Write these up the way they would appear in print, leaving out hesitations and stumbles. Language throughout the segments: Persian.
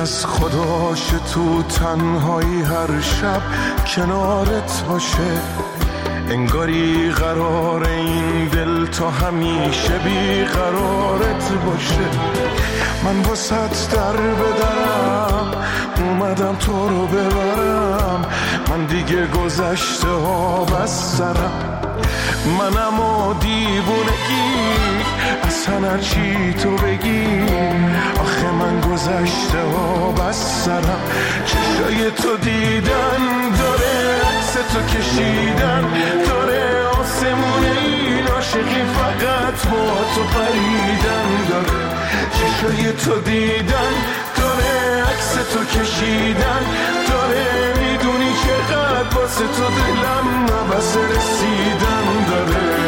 از خداشه تو تنهایی هر شب کنارت باشه، انگاری قرار این دل تا همیشه بی قرارت باشه. من واسط در بدرم اومدم تو رو ببرم، من دیگه گذشته ها بس سرم، منم و دیوونگی اصلا هرچی تو بگی، آخه من گذشته ها بس سرم. چشای تو دیدن داره، عکس تو کشیدن داره، آسمون این عاشقی فقط با تو پریدن داره. چشای تو دیدن داره، عکس تو کشیدن داره، میدونی چقدر واسه تو دلم نبس رسیدن داره.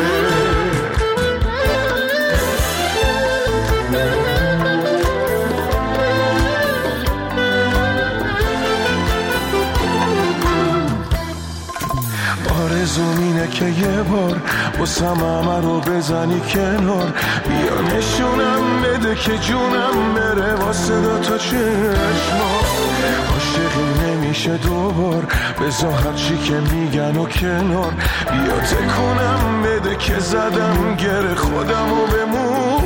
آرزوم اینه که یه بار واسم همه رو بزنی کنار، بیا نشونم بده که جونم بره واسه دوتا چشما. عاشقی نمیشه دوبار، بذار هرچی که میگن و کنار، بیا تکونم بده که زدم گره خودم و بمون.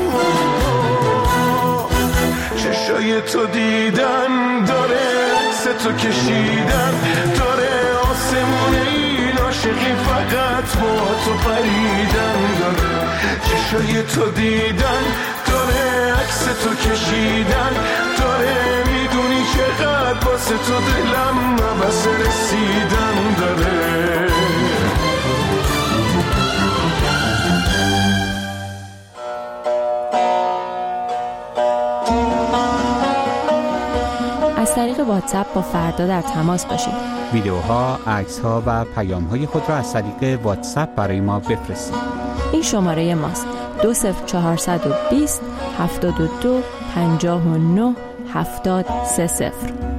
چشای تو دیدن داره، عکس تو کشیدن داره، آسمون این عاشقی فقط با تو پریدن داره. چشای تو دیدن داره، عکس تو کشیدن داره، میدونی چقدر واسه تو دلم نبس رسیدن داره. از طریق واتساپ با فردا در تماس باشید. ویدیوها، عکس‌ها و پیام‌های خود را از طریق واتساپ برای ما بفرستید. این شماره ماست: 20420 72 59 7030.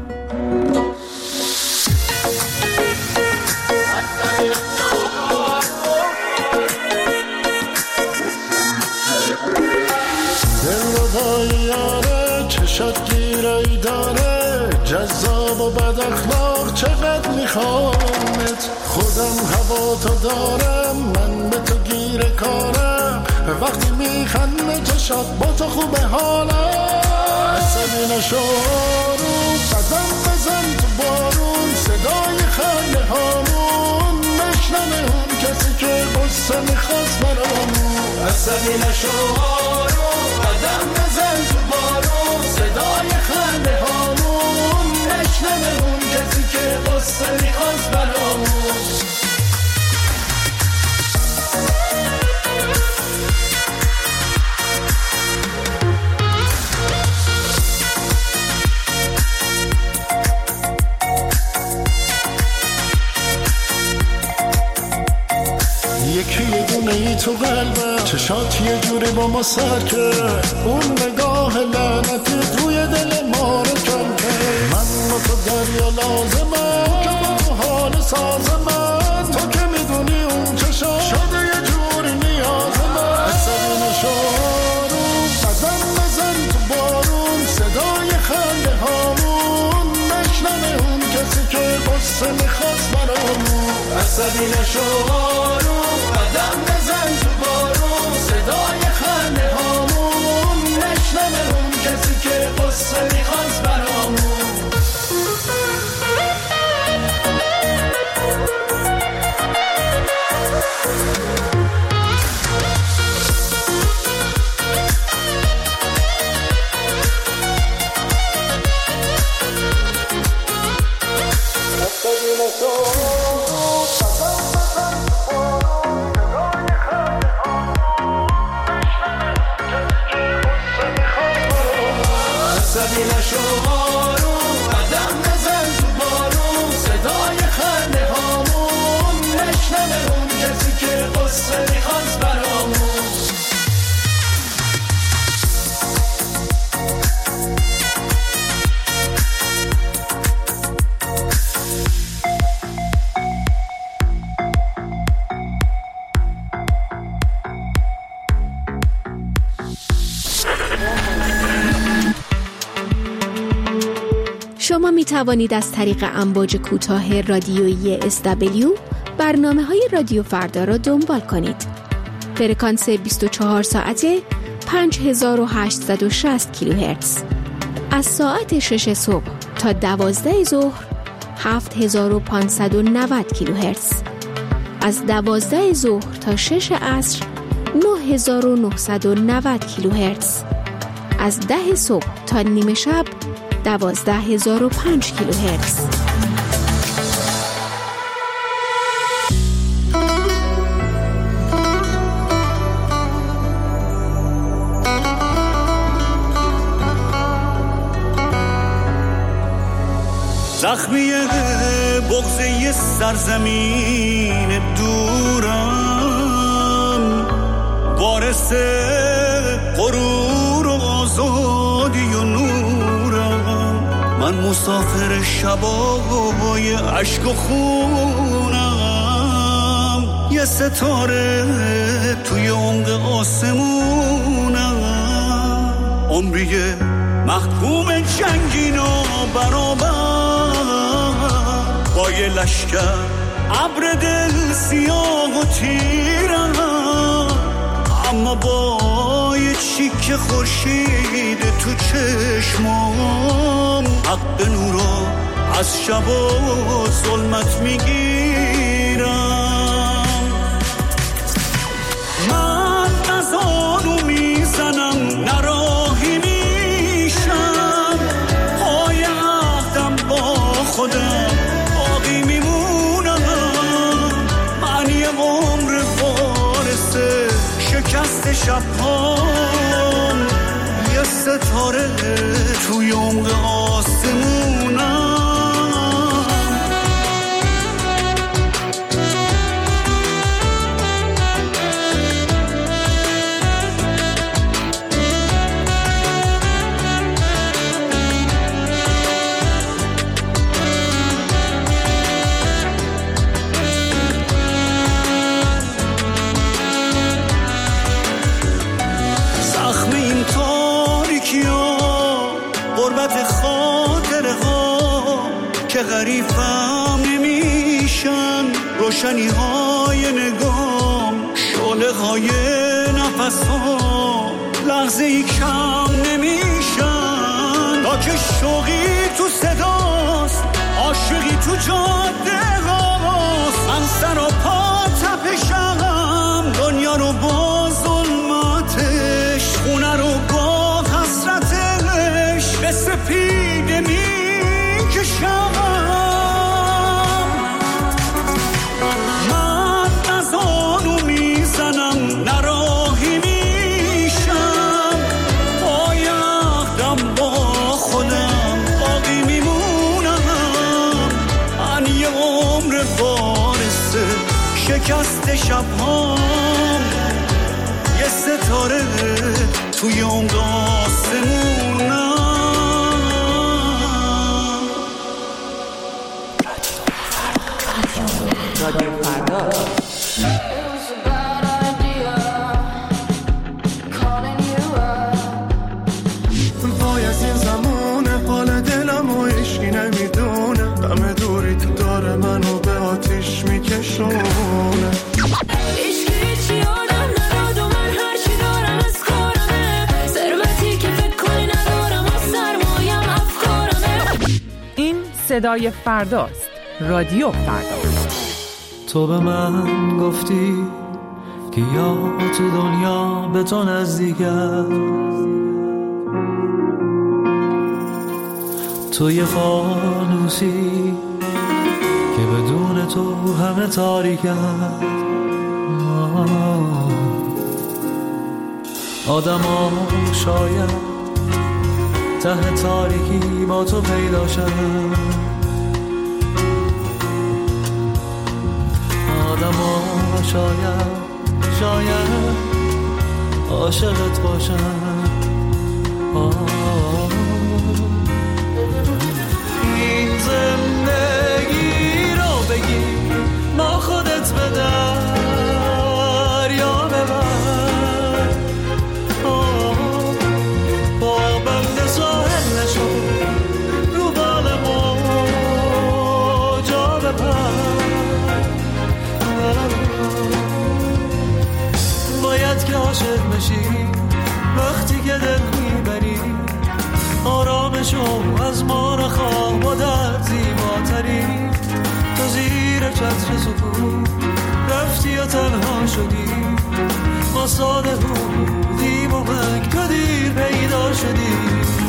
چشات گیرایی داره، جذاب و بد اخلاق، چقدر میخوامت، خودم هوا تو دارم، من به تو گیر کارم، وقتی میخنده چشات با تو خوبه حالم. عصبی نشو آروم، قدم بزن تو بارون، صدای خنده هامون نشنمه اون کسی که قصه میخواست برامون. عصبی نشو آروم، قدم بزن تو بارون، صدای خنده هامون نشنمه اون کسی که قصه میخواست برامون. یکی یه دونه ای تو قلبم، چشات یه جوری با ما سر کرد، اون نگاه لعنتی روی دل ما رو کم کرد. من با تو دریا لازمم، که با تو حال سازمم، تو که میدونی اون چشات شده یه جوری نیازمم. عصبی نشو آروم، قدم بزن تو بارون، صدای خنده هامون نشنمه اون کسی که قصه میخواست برامون. عصبی نشو آروم، قدم بزن تو بارون، صدای خنده هامون نشنمه اون کسی که قصه میخواست برامون. عصبی نشو آروم، قدم بزن تو بارون. می توانید از طریق امواج کوتاه رادیویی SW برنامه‌های رادیو فردا را دنبال کنید. فرکانس 24 ساعته 5860 کیلوهرتز. از ساعت 6 صبح تا 12 ظهر 7590 کیلوهرتز. از 12 ظهر تا 6 عصر 9990 کیلوهرتز. از 10 صبح تا نیمه شب 12005 کیلوهرتز. زخمی بغضه سرزمین دورم، وارث غرور و آزادی و نورم. من مسافر شبای عشق و خونم، یه ستاره توی عمق آسمونم. عمری محکوم جنگین و برابر با یه لشکر ابر دل سیاه و تیرم، اما با یه چیک خورشید تو چشمام حق نورا از شب و ظلمت میگیرم. من نزانو میزنم نراهی میشم، پای عهدم با خودم باقی میمونم. من یه عمر وارث شکست شبهام، یه ستاره توی عمق آسمونم. که غریبم نمیشن روشنی های نگام، شعله های نفس ها لحظه ای کم نمیشن. تا که شوقی تو صداست، عاشقی تو جاده هاست. من سر و پا تپشم، دنیا رو با ظلمتش، خونه رو با حسرتش به سپیده میکشم. نراهی میشم، پای عهدم با خودم باقی میمونم. من یه عمر وارث شکست شبهام، یه ستاره توی عمق آسمونم. رادیو فردا. منو به آتیش میکشونه. عشق هیچی آدم نداد و من هرچی دارم از کارمه. ثروتی که فکر کنی ندارم و سرمایم افکارمه. این صدای فرداست. رادیو فردا. تو به من گفتی که یا تو دنیا به تو نزدیکم، تو یه فانوسی که بدون تو همه تاریکم. آدم ها شاید ته تاریکی با تو پیدا شد. آدم ها شاید عاشقت باشن. این زندگی رو بگی ما خودت به دریا ببر. با بند ساحل نشو رو بال ما عاشق بشی وقتی که دل میبری آرامشو از ما نخواه با درد زیباتری تو زیر چتر سکوت رفتی و تنها شدی ما ساده بودیم و منگ تو دیر پیدا شدی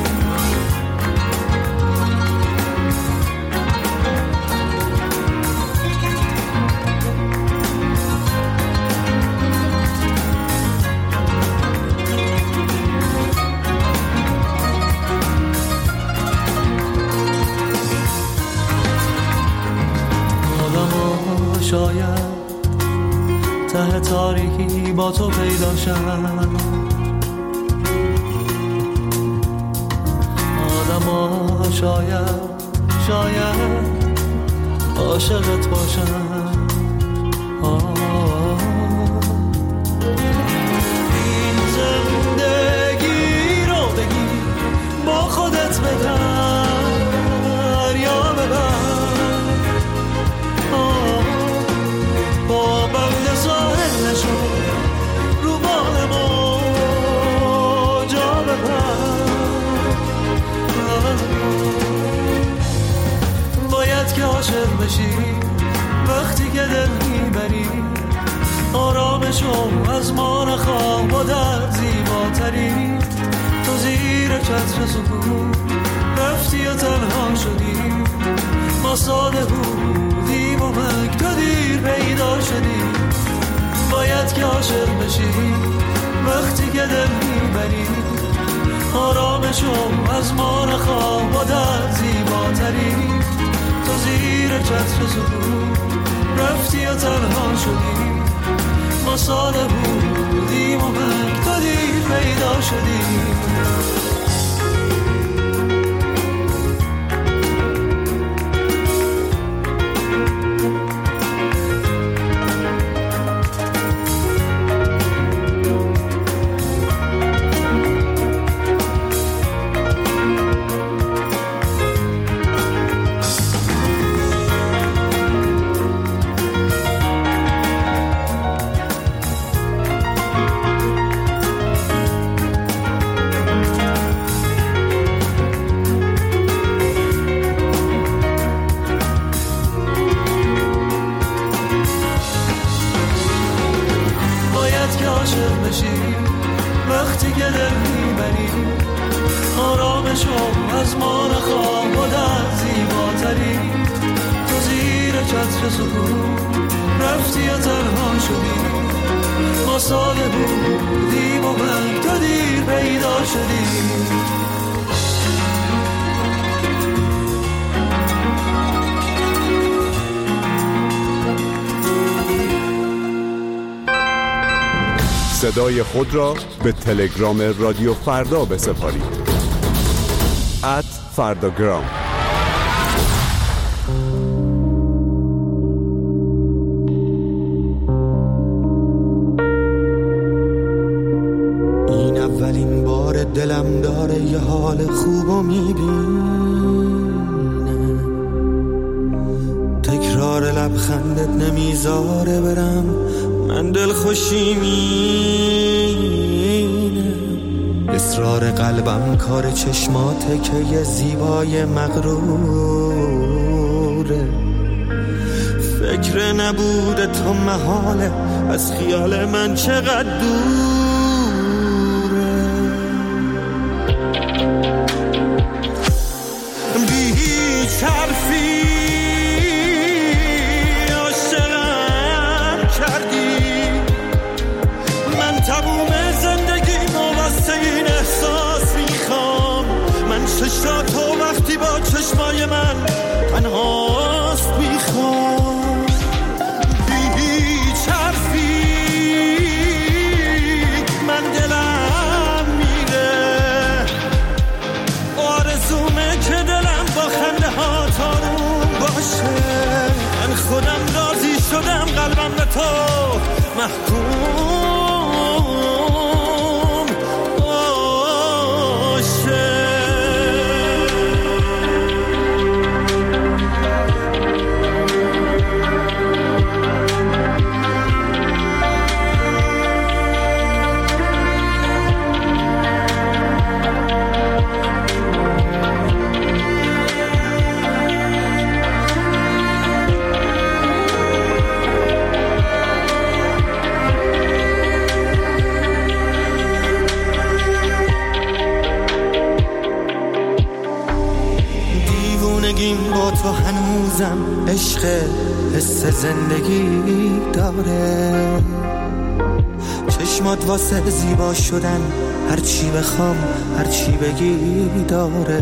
شاید ته تاریکی با تو پیدا شد آدما شاید عاشقت باشن این زندگی رو بگی با خودت ببر یا ببر با بند ساحل نشو رو بال ما جا ببر باید که عاشق بشی وقتی که دل میبری آرامشو از ما نخواه با درد زیباتری تو زیر چتر سکوت رفتی و تنها شدی ما ساده بودیم و منگ تو دیر پیدا شدی باید که عاشق بشی وقتی که دل میبری آرامشو از ما نخواه با درد زیباتری تو زیر چتر سکوت رفتی و تنها شدی ما ساده بودیم و منگ تو دیر پیدا شدی وقتی که دل میبری آرامشو از ما نخواه با درد زیباتری تو زیر چتر سکوت رفتی و تنها شدی ما ساده بودیم و منگ تو دیر پیدا شدی صدای خود را به تلگرام رادیو فردا بسپارید @فرداگرام. این اولین بار دلم داره یه حال خوبو میبینه تکرار لبخندت نمیذاره برم من دل خوشی مینه اصرار قلبم کار چشماته که یه زیبای مغروره فکر نبوده تو محاله از خیال من چقدر دوره بی هیچ حرفی عاشقم کردی تموم زندگی واسه این احساس میخوام من چشاتو وقتی با چشمای من تنهاست میخوام بی هیچ حرفی من دلم میره آرزومه که دلم با خنده ها تا رو هنوزم عشق حس زندگی داره. چشمات واسه زیبا شدن هرچی بخوام هرچی بگی داره.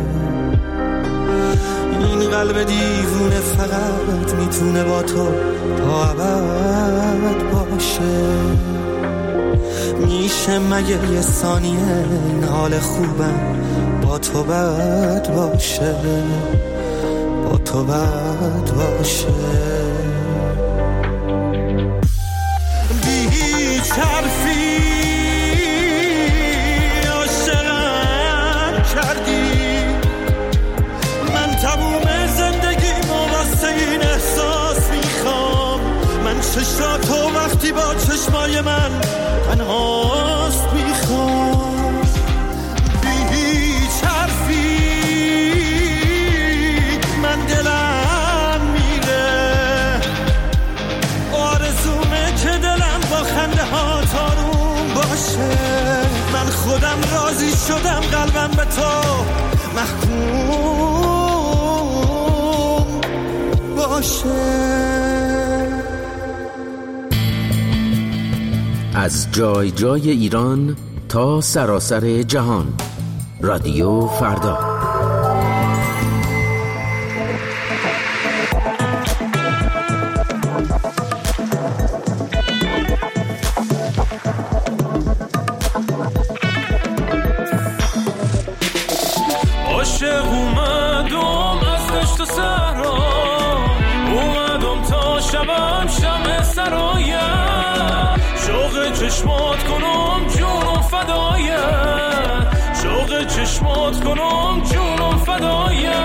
این قلب دیوونه فقط میتونه با تو تا ابد باشه. میشه مگه یه ثانیه این حال خوبم با تو بد باشه، با تو بد باشه. بی هیچ حرفی عاشقم کردی. من تموم زندگیمو واسه این احساس میخوام. من چشاتو وقتی با چشمای من تنهاست میخوام. بی هیچ حرفی من دلم میره. آرزومه که دلم با خنده ها تاروم باشه. من خودم راضی شدم قلبم به تو محکوم باشه. از جای جای ایران تا سراسر جهان، رادیو فردا. عاشق اومدم از دشت و صحرا، اومدم تا شبم شمع سرایم. شوق چشمات کنم جونم فدایت، شوق چشمات کنم جونم فدایت.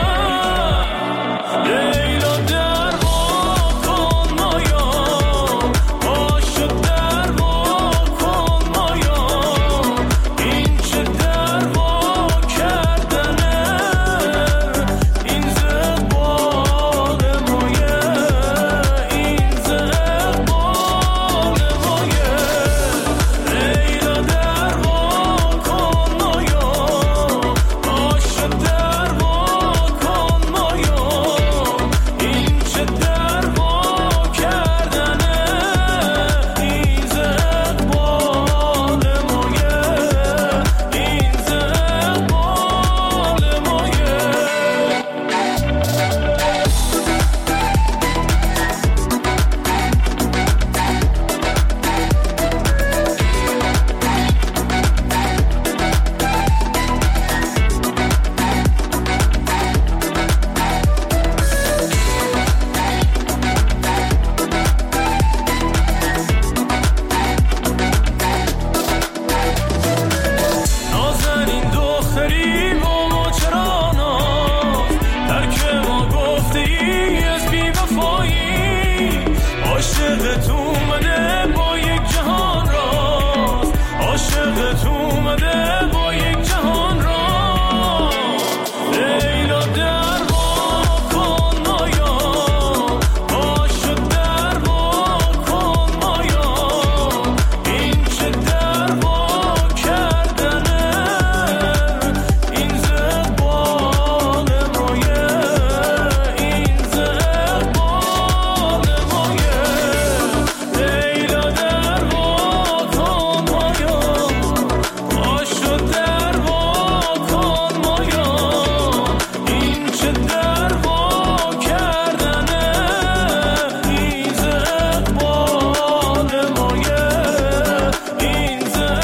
لیلا در وا کن مایا، پاشو در وا کن مایا. این چه در وا کردنه، این زبال مایه، این زبال مایه. لیلا در وا کن مایا، پاشو در وا کن مایا. این چه در وا کردنه، این زبال مایه، این زبال مایه. نازنین دختری با ما چرا ناز، ترک ما گفته ای از بی وفایی. عاشقت اومده با یک جهان راز، عاشقت اومده با یک جهان راز. لیلا در وا کن مایا، پاشو در وا کن مایا. این چه در وا کردنه، این زبال مایه، این زبال مایه. لیلا در وا کن مایا، پاشو در وا کن مایا. این چه در وا کردنه، این زبال مایه، این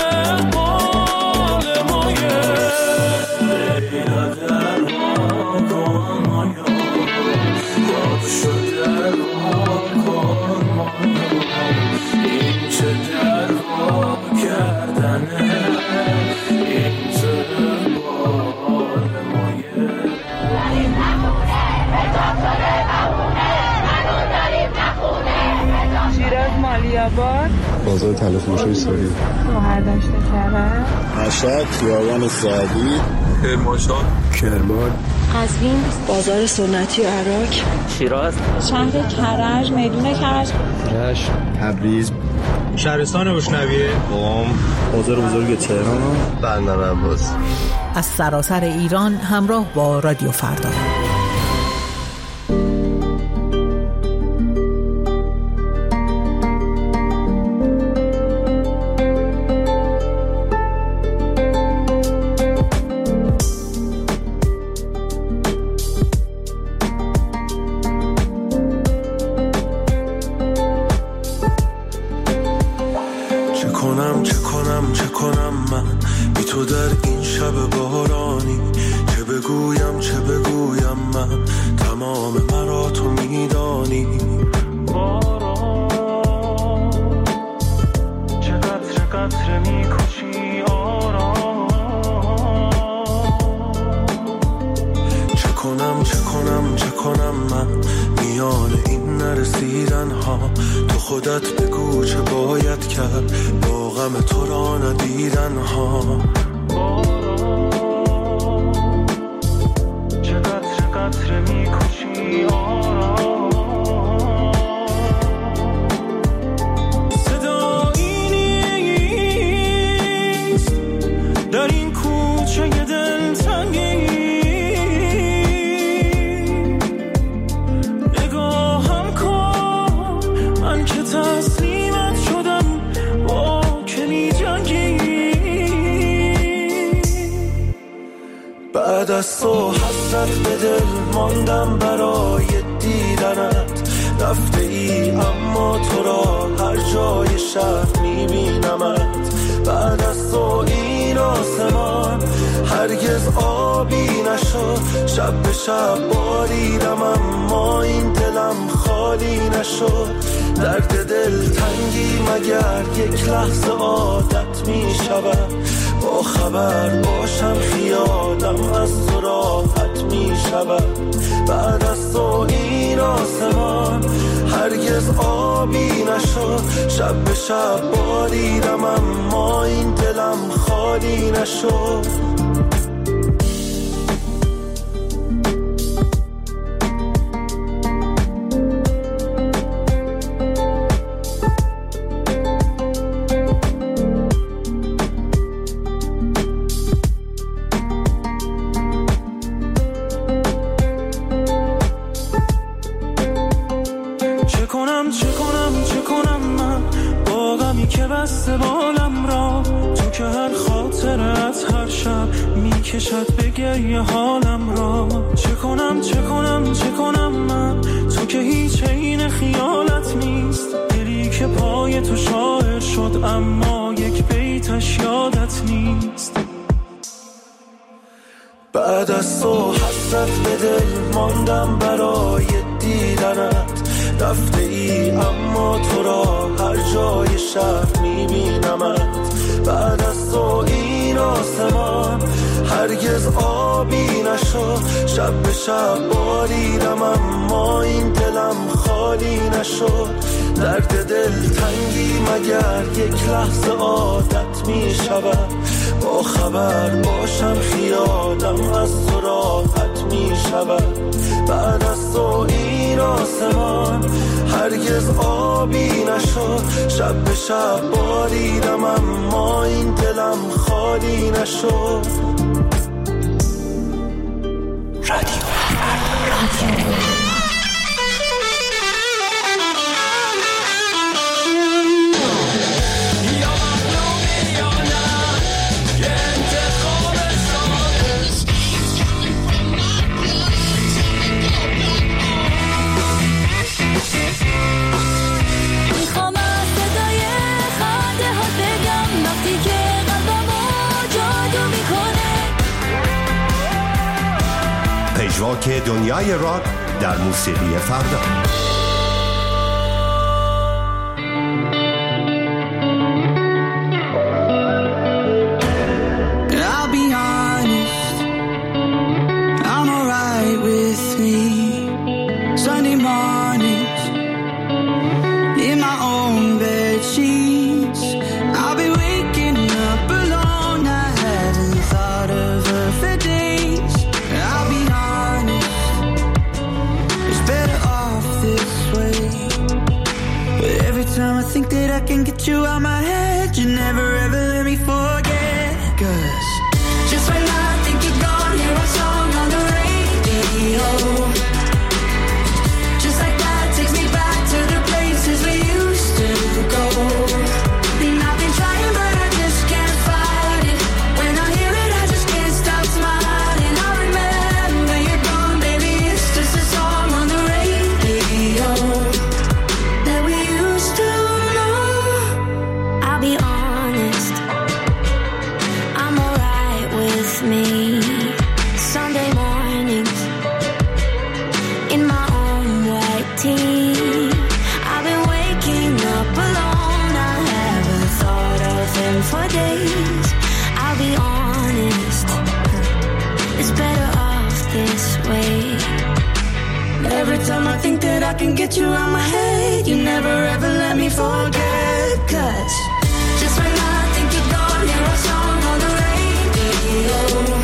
زبال مایه. لیلا در وا کن مایا، پاشو در وا کن مایا. این چه در وا کردنه، این زبال مایه. شیراز مالیاباد، بازار تلفروشی سوری، مهرداشت کرد، مشهد خیابان سعدی، کرمانشاه، کرمان، قزوین، بازار سنتی عراق، شیراز، شهر کرج، میدون کرج، رشت، تبریز، شهرستان بوشنویه، قم، بازار بزرگ تهران، بندر عباس. از سراسر ایران همراه با رادیو فردا. چه کنم من بی تو در این شب بارانی، چه بگویم من تمام مرا تو میدانی. باران چه قطره میکشی آرام، چه کنم من میان این نرسیدن ها، تو خودت بگو چه باید کرد با غم تو را ندیدن ها. چه قطره میکشی آرام، صدایی نیست در این کوچه دلتنگی، نگاهم کن من که تسلیمت شدم با که می جنگی. بعد از تو حسرت به دل ماندم برای دیدنت، رفته ای اما تو را هر جای شهر می بینمت. بعد از تو این آسمان هرگز آبی نشد، شب به شب باریدم اما این دلم خالی نشد. درد دل تنگی مگر یک لحظه عادت می شود، با خبر باشم خیالم از تو راحت می شود. بعد از تو این آسمان هرگز آبی نشد، شب به شب باریدم اما این دلم خالی نشد. چه کنم من با غمی که بسته بالم را، تو که هر خاطرت هر شب میکشد به گریه حالم را. چه کنم من تو که هیچ عین خیالت نیست، دلی که پای تو شاعر شد اما یک بیتش یادت نیست. بعد از تو حسرت به دل ماندم برای دیدنت، رفته ای اما تو را هر جای شهر میبینمت. بعد از تو این آسمان هرگز آبی نشد، شب به شب باریدم اما این دلم خالی نشد. درد دل تنگی مگر یک لحظه عادت می شود، با خبر باشم خیالم از تو راحت می شود. بعد از تو این آسمان هرگز آبی نشد، شب به شب باریدم اما این دلم خالی نشد. رادیو پژواک دنیای راک در موسیقی فردا. I'll be honest, I'm alright with me. Sunday mornings in my own bed sheets, I'll be waking up alone. I hadn't thought of her for days. I'll be honest, it's better off this Every time I think that I can get you out my head, you never ever let me forget. 'Cause just when I think you're gone, hear a song on the radio.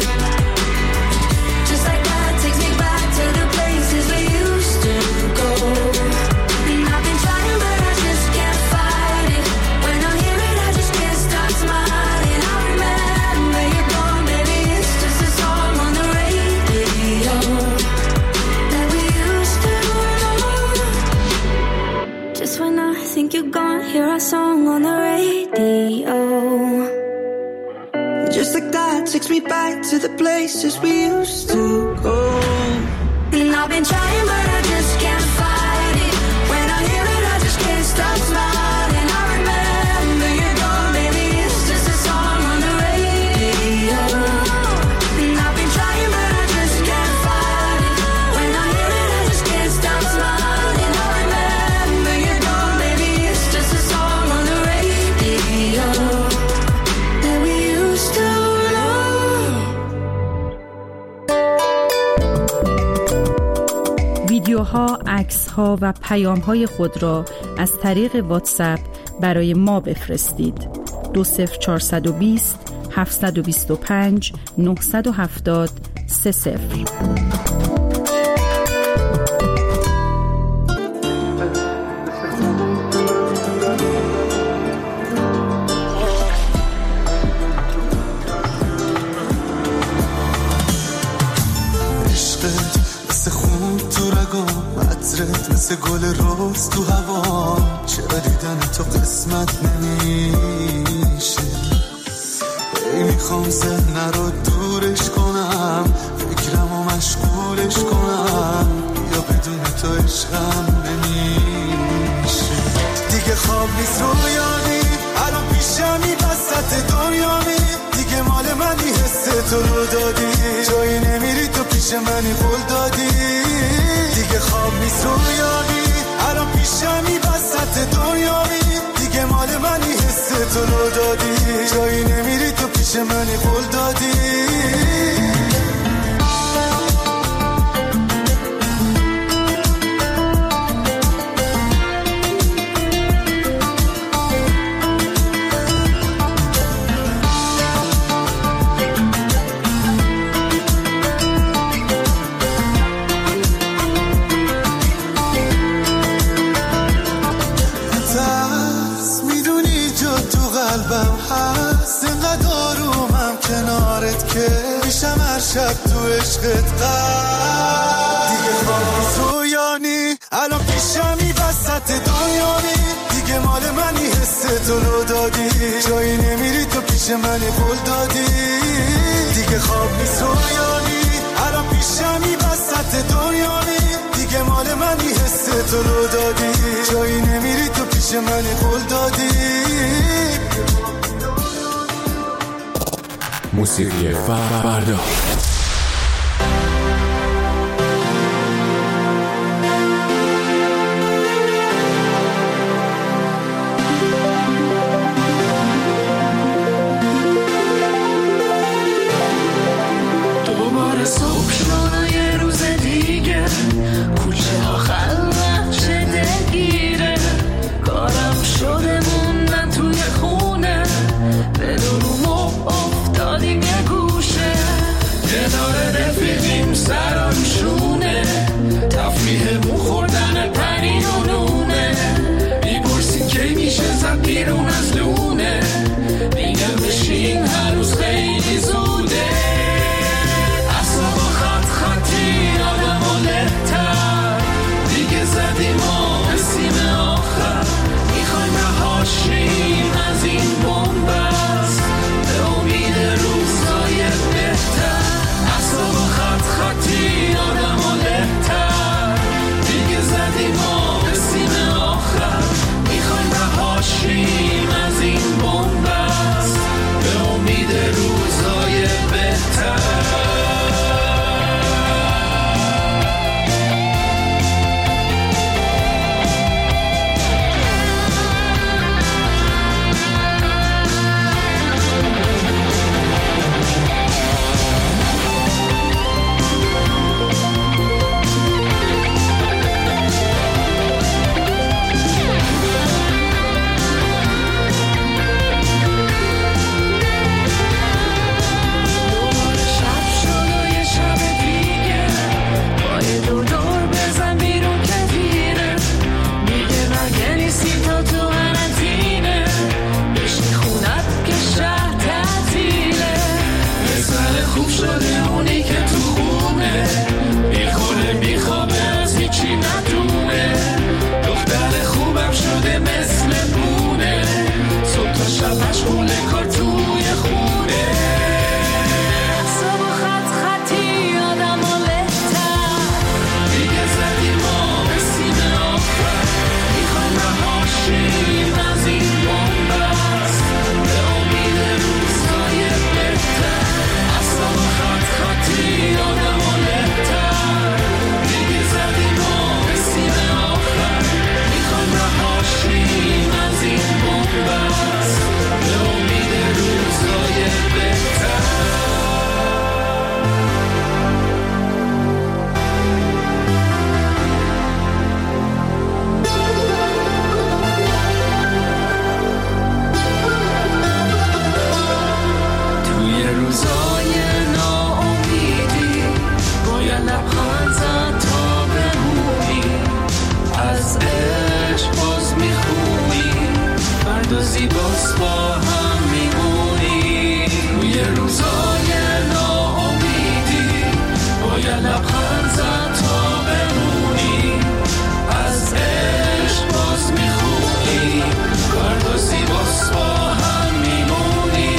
Just like that takes me back to the places we used to go. And I've been trying but I just can't fight it. When I hear it I just can't stop smiling. I remember you're gone, baby, it's just a song on the radio that we used to know. Just when I think you're gone, hear our song on the radio. Just like that takes me back to the places we used to go. And I've been trying but I just can't fight it. When I hear it I just can't stop smiling. I remember you're gone, baby, it's just a song on the radio. And I've been trying but I just can't fight it. When I hear it I just can't stop smiling. I remember you're gone, baby, it's just a song on the radio that we used to ویدیوها، عکس‌ها و پیام‌های خود را از طریق واتساپ برای ما بفرستید. 20420 725 970 30. مثل گل روز تو هوا، چرا دیدن تو قسمت نمیشه. ای میخوام ذهن رو دورش کنم، فکرمو مشغولش کنم، یا بدون تو عشقم نمیشه. دیگه خواب نیست رویانی، الان پیشمی وسط دنیامی. دیگه مال منی، حس تو رو دادی، جایی نمیری تو پیش منی قول دادی. دیگه خواب نیست رویانی، الان پیشمی وسط دنیامی. دیگه مال منی، حس تو رو دادی، جایی نمیری تو پیش منی قول دادی. شب تو عشقت دیگه خواب نیست رویانی، الان پیشمی وسط دنیامی. دیگه مال منی، حس تو رو دادی، جایی نمیری تو پیش منی قول دادی. دیگه خواب نیست رویانی، الان پیشمی وسط دنیامی. دیگه مال منی، حس تو رو دادی، جایی نمیری تو پیش منی قول دادی. موسیقی فردا. دوباره صبح شد یه روز دیگه، کوچه ها خلوت چه دلگیره. کارم شده موندن توی خونه، بدون افتادیم یه گوشه. مشغول کار توی خونه اعصاب و خط خطی آدم و بهتر دیگه زدیم ما به سیم آخر میخوایم رهاشیم از این بومبست به امید روزهای بهتر اعصاب و خط خطی آدم و بهتر دیگه زدیم ما به سیم آخر میخوایم رهاشیم از این بومبست به امید روزهای بهتر توی روزای ناامیدی باید لبخند زد تا بمونی از عشق باز میخونی فردا زیباست با هم میمونی توی روزای ناامیدی باید لبخند زد تا بمونی از عشق باز میخونی فردا زیباست با هم میمونی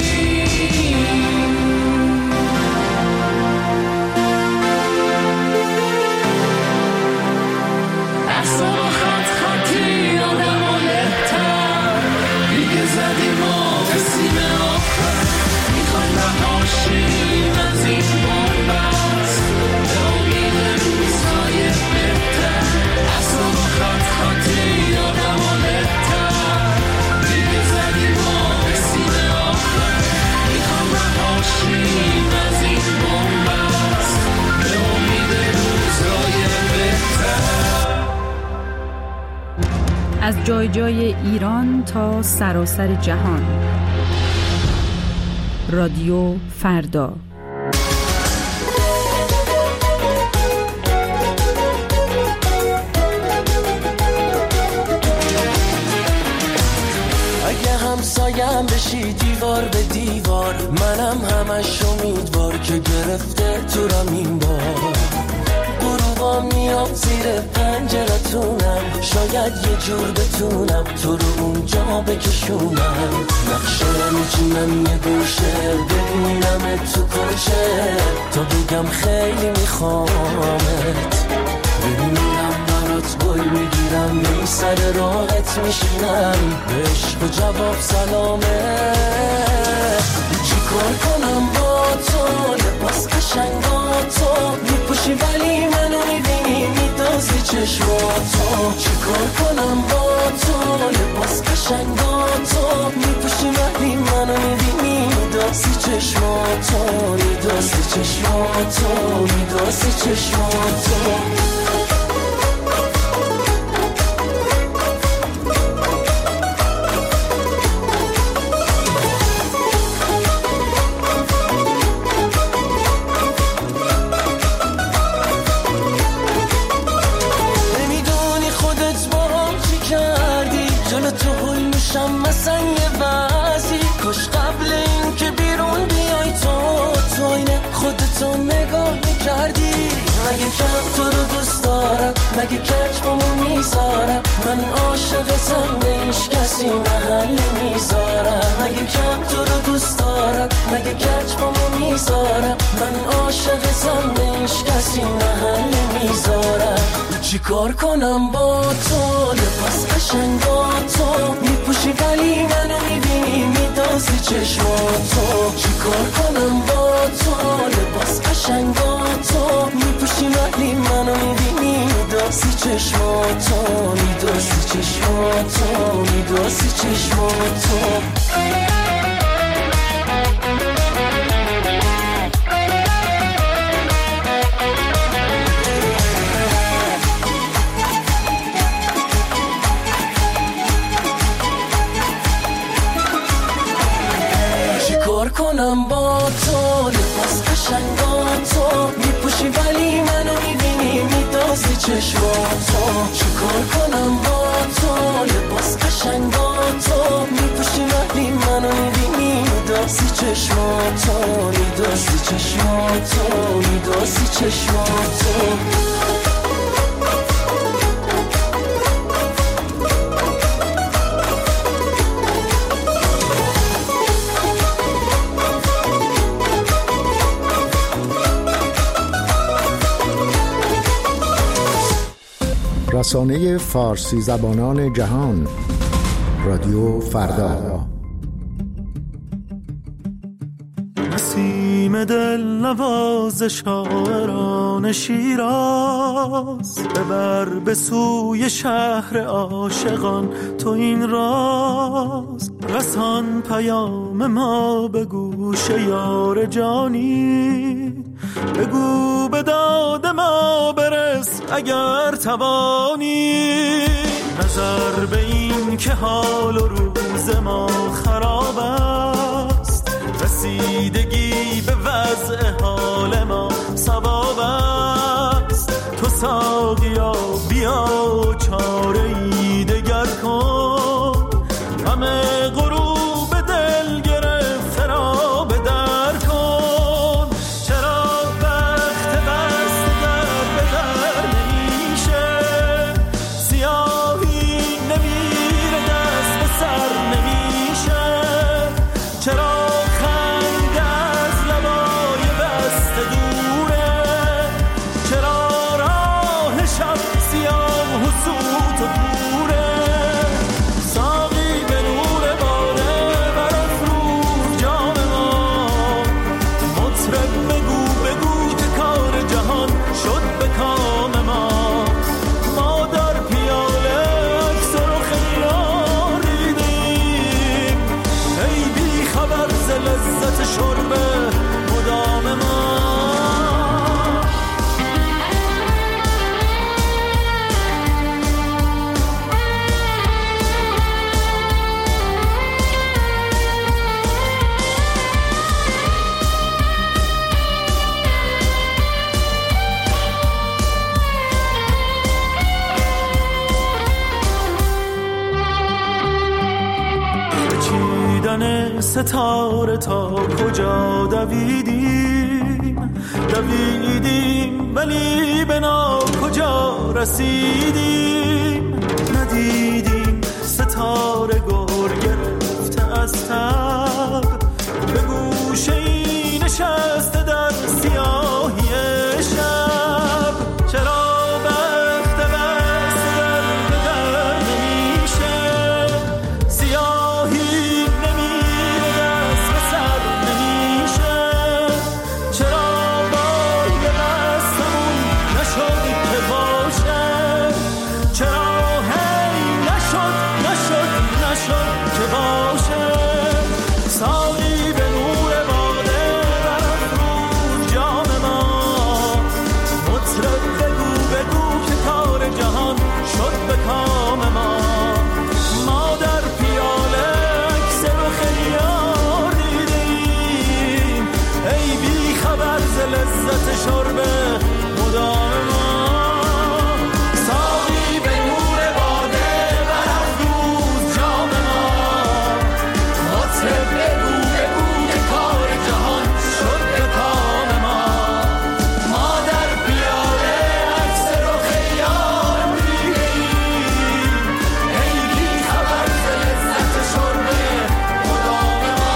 احسان و خط خطی آدم و بهتر دیگه زدیم ما به سیم آخر میخوایم رهاشیم از این بومبست به امید روزهای بهتر احسان و خط خطی آدم و بهتر دیگه زدیم ما به سیم آخر میخوایم رهاشیم از این بومبست به امید روزهای بهتر از جای جای ایران تا سراسر جهان. رادیو فردا. اگه همسایم بشی دیوار به دیوار منم همش امیدوار که گرفته تو رم این بار غروبا میام زیر پنجرتونم شاید یه جور بتونم تو رو اونجا بکشونم نقشه میچینم یه گوشه ببینم تو کشه تا بگم خیلی میخوامت ببینم برات گل میگیرم می سر راحت میشینم عشق و جواب سلامه چی کار کنم با تو لباس قشنگاتو میپوشی ولی منو میبینی میدازی چشماتو چی کار کنم با تو لباس قشنگاتو میپوشی ولی منو میبینی میدازی چشماتو میدازی چشماتو میدازی چشماتو مثلا یه وضعی کاش قبل این که بیرون بیای تو اینه خودتو نگاه میکردی مگه کم تو رو دوست دارم مگه کچ بامو میذارم من عاشقتم به هیچ کسی محل میذارم مگه کم تو رو دوست دارم مگه کچ بامو میذارم من عاشقتم به هیچ کسی محل میذارم چی کار کنم با تو لباس قشنگاتو میپوشی ولی منو میبینی میدازی چشماتو چی کار کنم با تو لباس قشنگاتو میپوشی ولی منو میبینی میدازی چشماتو میدازی چشماتو میدازی چشماتو کار کنم با تو لباس قشنگاتو میپوشی ولی منو میبینی میدازی چشماتو چی کار کنم با تو لباس قشنگاتو میپوشی ولی منو میبینی میدازی چشماتو میدازی چشماتو میدازی چشماتو رسانه فارسی زبانان جهان، رادیو فردا. نسیم دل نواز شاعران شیراز، ببر به سوی شهر عاشقان تو این راز. رسان پیام ما به گوش یار جانی، بگو به داد ما برس اگر توانی. نظر به این که حال و روز ما خراب است، رسیدگی به وضع حال ما ثواب است. تو ساقیا بیا چاره‌ای دگر کن، همه غروب دل گرفته را به در کن. چرا وقت بست در به در نمیشه، سیاهی نمیره دست به سر نمیشه. چرا خنده از لبای بسته دوره، چرا راه شب سیاه و سوت و کوره. ساقی به نور باده برافروز جام ما، مطرب بگو بگو که کار جهان شد به کام ما. ما در پیاله عکس رخ یار دیدیم، ای بی خبر ز لذت شرب مدام ما. چیدن ستاره تا کجا دویدیم ولی به نا کجا رسیدیم. ندیدیم ستاره گر گرفته از تب، به گوشه ای نشسته در سیاهی شب. چرا وقت بست در به در نمیشه، سیاهی نمیره دست به سر نمیشه. چرا بال دستمون نشد که باشه، چرا هی نشد که باشه. ساقی به نور باده برافروز جام ما، مطرب بگو بگو که کار جهان شد به کام ما. ما در پیاله عکس رخ یار دیدیم، ای بی خبر ز لذت شرب مدام ما. ساقی به نور باده برافروز جام ما، مطرب بگو بگو که کار جهان شد به کام ما. ما در پیاله عکس رخ یار دیدیم، ای بی خبر ز لذت شرب مدام ما.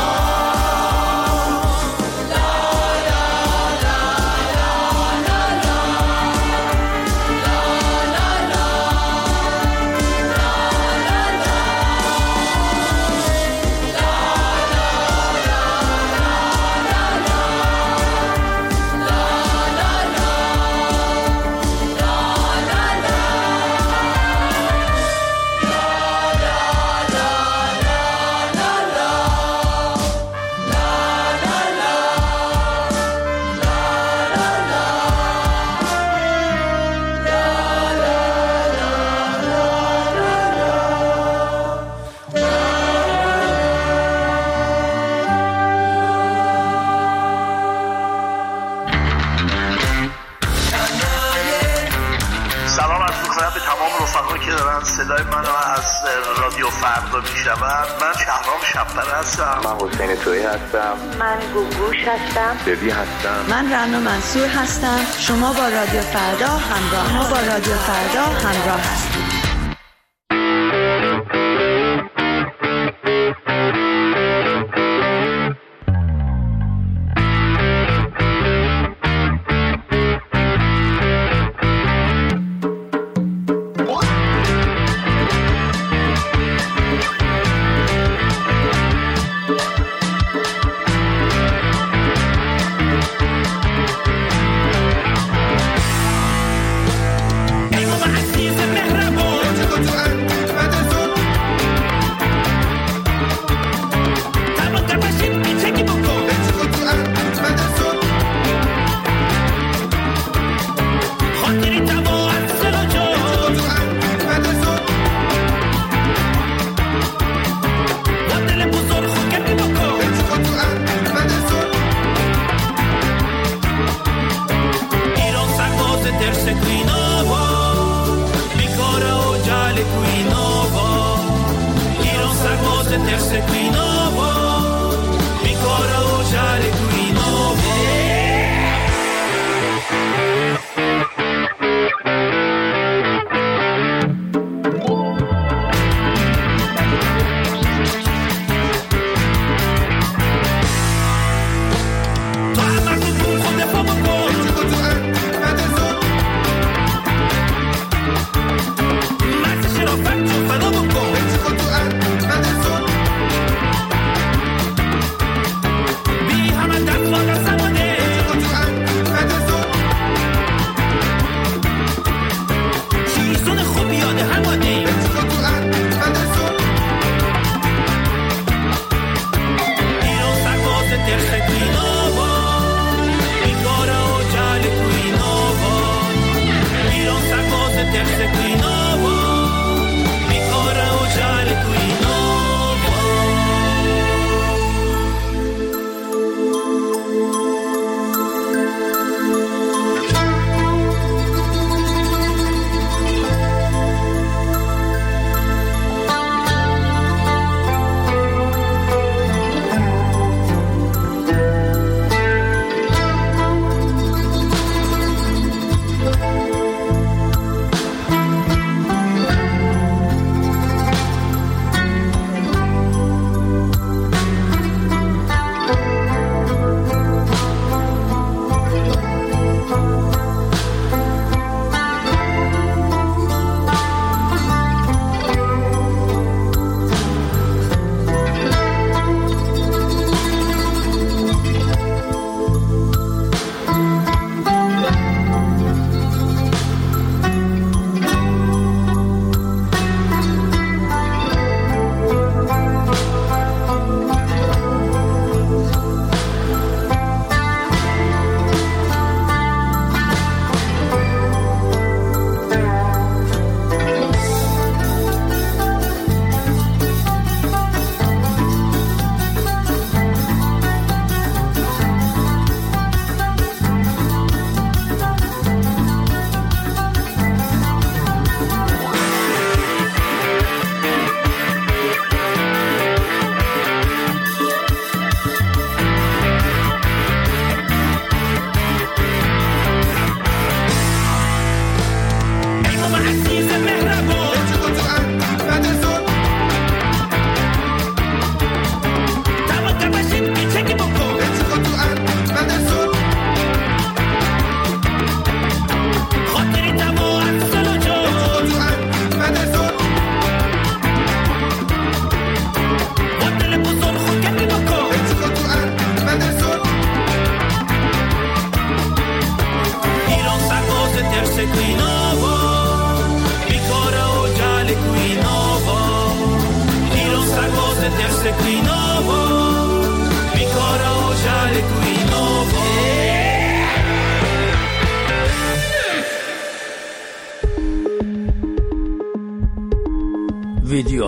سلام عرض می‌کنم به تمام رفقایی که دارن صدای منو از رادیو فردا میشنون. من شهرام شب‌پر هستم. من حسین تویی هستم. من گوگوش هستم. ببی هستم. من رنا منصور هستم. شما با رادیو فردا همراه هستید.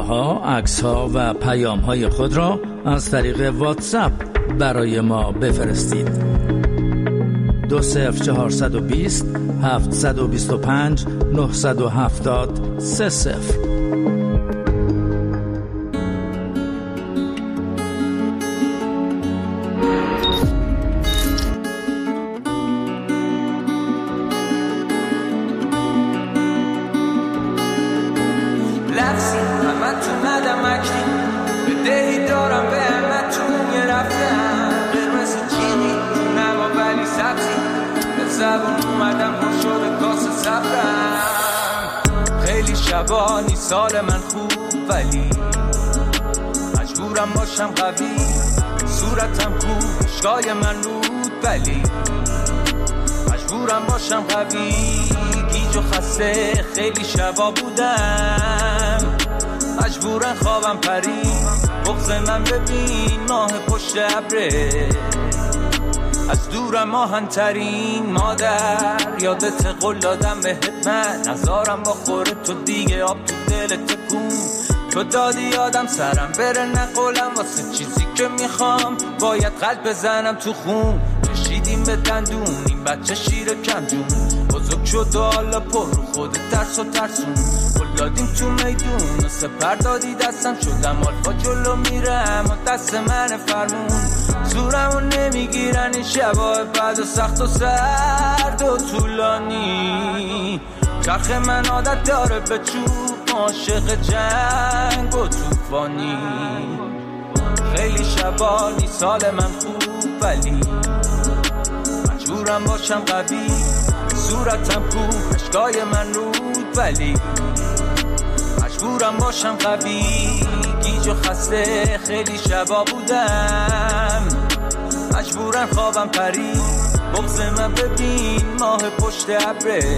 ویدیوها، عکس‌ها و پیام‌های خود را از طریق واتساپ برای ما بفرستید. 20420 725 970 30. شبانی سال من خوب ولی مجبورم باشم قوی، صورتم خوب اشکای من رود ولی مجبورم باشم قوی، گیج و خسته خیلی شبا بودم، مجبورم خوابم پرید، بغض من ببین ماه پشت ابره، از دورم آهن‌ترین مادر، یادت قول دادم بهت من نزارم با خوره تو دیگه، آب تو دل تکون تو دادی یادم سرم بره نقولم واسه چیزی که میخوام، باید قلب بزنم تو خون، کشیدیم به دندون این بچه شیر کندون، بزرگ شد و حالا پر رو خود ترس و ترسون، قول دادیم تو میدون و سپر دادی دستم، شدم آلفا جلو میرم و دست من فرمون، زورمو نمیگیرن این شبای بد و سخت و سرد و طولانی، چرخ من عادت داره به چوب، عاشق جنگ و توفانی، خیلی شبانی سال من خوب ولی مجبورم باشم قوی، صورتم خوب اشکای من رود ولی مجبورم باشم قوی، گیج و خسته خیلی شبا بودم، مجبورم خوابم پرید، بغض من ببین ماه پشت ابره،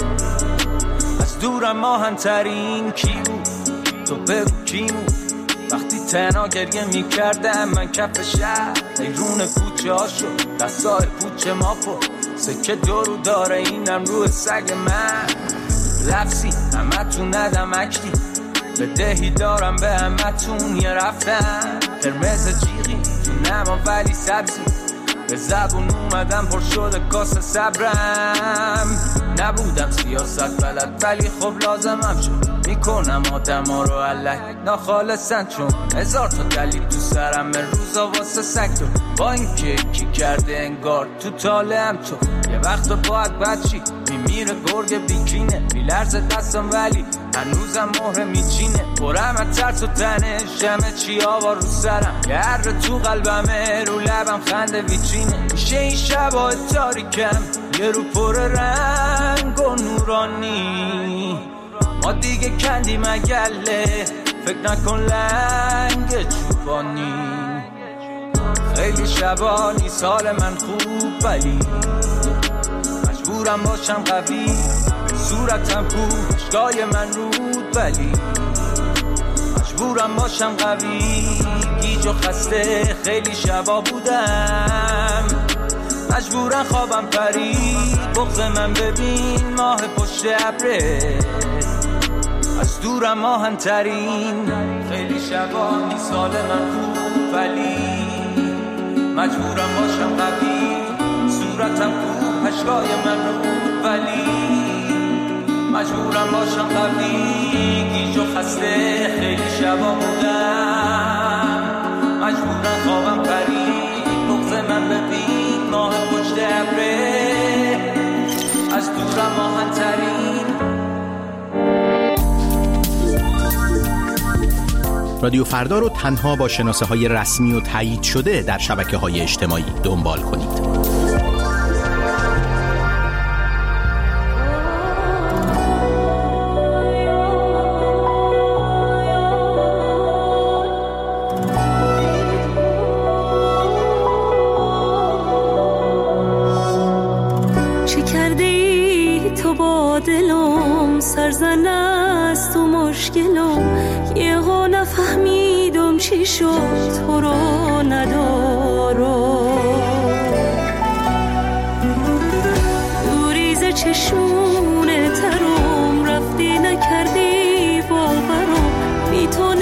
از دورم آهن‌ترین کی بود تو بگو کی بود، وقتی تنها گریه میکردم من کف شهر، ایرون کوچه ها شد دستای پوچه ما پر، سکه دورو داره اینم روی سگ من، لفظی همتون ندم اکتی، بدهی دارم به همتون یه رفتن، قرمز جیغی تو نما ولی سبزی، به زبون اومدم پر شده کاسه صبرم، نبودم سیاست بلد ولی خب لازمم شد، میکنم آدم ها رو علیه ناخالصن، چون هزار تا دلیل تو سرم روزا واسه سکتور، با این که کی کرده انگار تو طالعم تو، یه وقت باید بچی میمیره گرگ بیکینه، میلرزه دستم ولی هنوزم مهره میچینه، برم از ترس و تنش همه چی آوا رو سرم، یه تو قلبمه رو لبم خنده ویچینه، میشه این شبای تاریکم یه رو پر رنگ و نورانی، ما دیگه کندیم اگله فکر نکن لنگ چوبانی، خیلی شبانی سال من خوب ولی مجبورم باشم قوی، صورتم خوب اشکای من رود ولی مجبورم باشم قوی، گیج و خسته خیلی شبا بودم، مجبورم خوابم پرید، بغض من ببین ماه پشت ابره، از دورم آهن‌ترین، خیلی شبانی سال من خوب ولی مجبورم باشم قوی، صورتم خوب اشکای من رود ولی مجبورم باشم قوی، گیج و خسته خیلی شبا بودم، مجبورم خوابم پرید، بغض من ببین ماه پشت ابره، از دورم آهن‌ترین. رادیو فردا رو تنها با شناسه‌های رسمی و تایید شده در شبکه‌های اجتماعی دنبال کنید. چه کرده ای تو با دلم، سرزن است و مشکلم، یه ها نفهمیدم چی شد تو رو ندارم، دوریز چشمونه ترم رفتی نکردی باورم، بی تو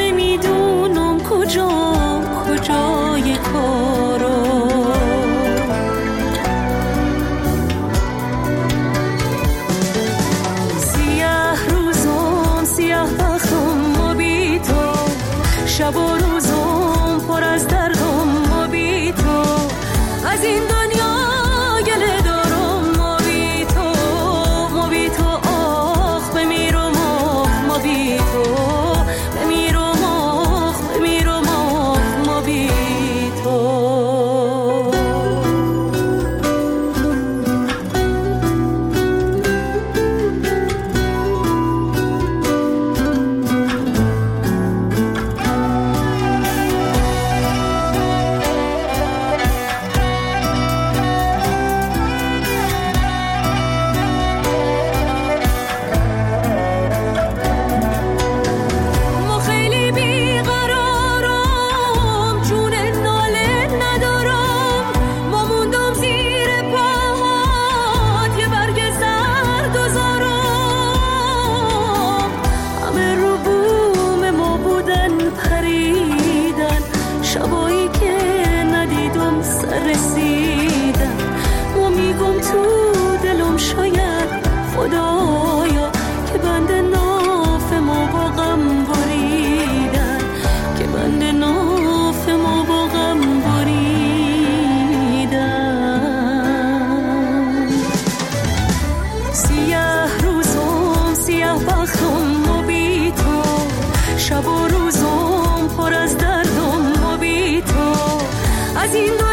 از این